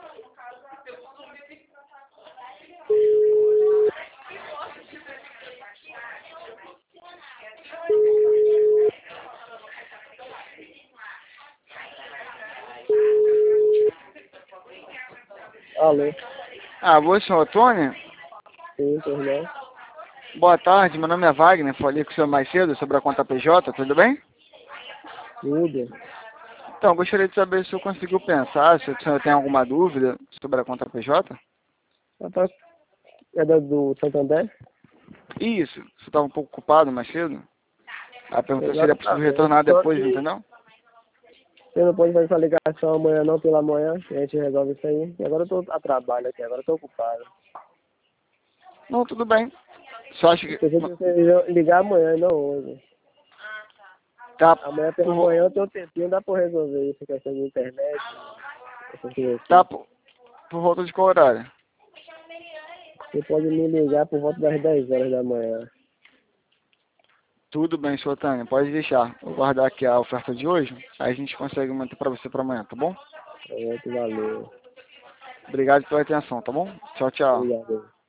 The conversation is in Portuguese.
Alô? Alô, senhor Antônio? Sim, perdão. Boa tarde, meu nome é Wagner, falei com o senhor mais cedo sobre a conta PJ, tudo bem? Tudo. Então, gostaria de saber se o senhor conseguiu pensar, se o senhor tem alguma dúvida sobre a conta PJ? É do Santander? Isso, você estava um pouco ocupado mais cedo? Aí perguntou se seria possível Exatamente. retornar Só depois, que entendeu? você não pode fazer essa ligação amanhã não, pela manhã, a gente resolve isso aí. E agora eu tô a trabalho aqui, agora eu tô ocupado. Não, tudo bem. Só acho Eu que... pensei que você ia ligar amanhã, não hoje. Tá Amanhã pela por, manhã eu tenho um tempinho, dá pra resolver essa questão de internet, essas coisas tá assim. por volta de qual horário? Você pode me ligar por volta das 10 horas da manhã. Tudo bem, senhor Tânia, pode deixar. Vou guardar aqui a oferta de hoje, aí a gente consegue manter para você para amanhã, tá bom? Pronto, valeu. Obrigado pela atenção, tá bom? Tchau, tchau. Obrigado.